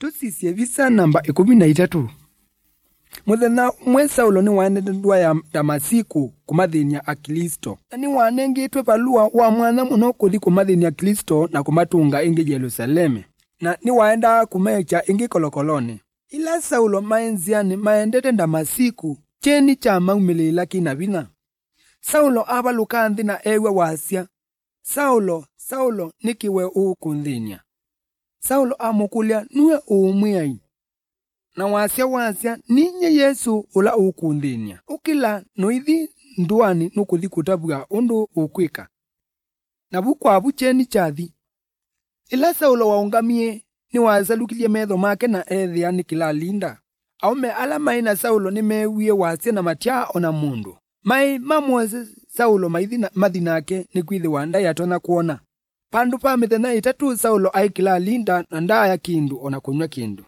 Tusisie visa namba 13. Muthenya umwe Saulo ni waendete ndua ya Damasiko kumathinia Akristo. Na ni wanengitwe balua wa mwana muno kuthi kumathinia Akristo na kumatunga ingi Jerusalemu. Na ni waenda kumecha ingi kolokoloni. Ila Saulo maenziani maendete Damasiko cheni cha maumilila kinabina. Saulo abaluka nthi na ewe wasia. Saulo nikiwe ukundhinia. Saulo amukulia nuwe umwiai. Na wasia ninye Yesu ula ukundhinia. Ukila noithi nduani nukuthi kutabua undu ukwika. Na bukwa bucheni chathi. Ila Saulo waungamie ni wazalukilie medho make na ethia nikila linda. Aume ala maina Saulo ni mewie wasia na matia ona mundu. Mai mamweze Saulo madhinake ni kwithi wanda yatona kuona. Pandu pa mithenya 3 Saulo aikila linda na ndaya kindu ona kunywa kindu.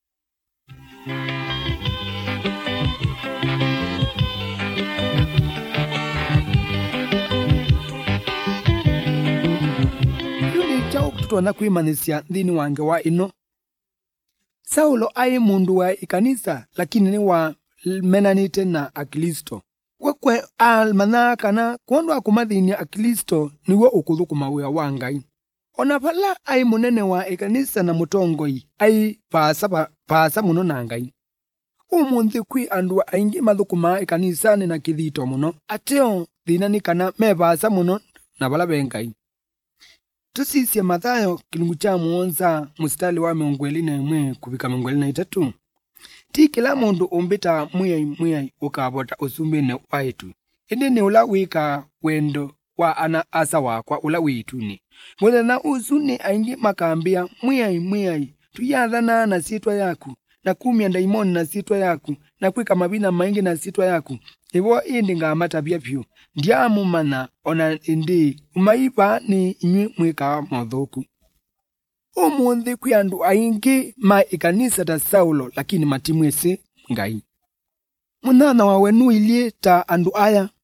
Yuni chao tutona kuimanisia ndini wange wa ino. Saulo ai mundu wa ikanisa lakini ni wa menanite na Akristo. Wekwe almanaka na kuondwa kumathinia Akristo niwo ukuthukuma wia wa Ngai. Ona pala ai munene wa ikanisa na mutongoi ai paasa muno na Ngai. Umunthi kwi andu aingi mathukuma ikanisa ni na kithito muno. Ateo thina ni kana mepaasa muno na bala bengai. Tusisie Mathayo kilungu cha 7 mstari wa 21 kubika 23. Ti kila mundu umbita muyai ukabota usumbene waitu. Indi ni ula wika wendo wa ana asa wakwa ula wituni. Muthenya usuni aingi makambia muyai tuyathana na sitwa yaku na kumia ndaimoni na sitwa yaku na kwika mabina maingi na sitwa yaku. Iwo indi ngamatabia pyu. Ndiamu mana ona indi umaipa ni inyi mwika mothoku. Umunthi kwi andu aingi ma ikanisa ta Saulo lakini matimwese Ngai. Munana wawe nuilie ta andu aya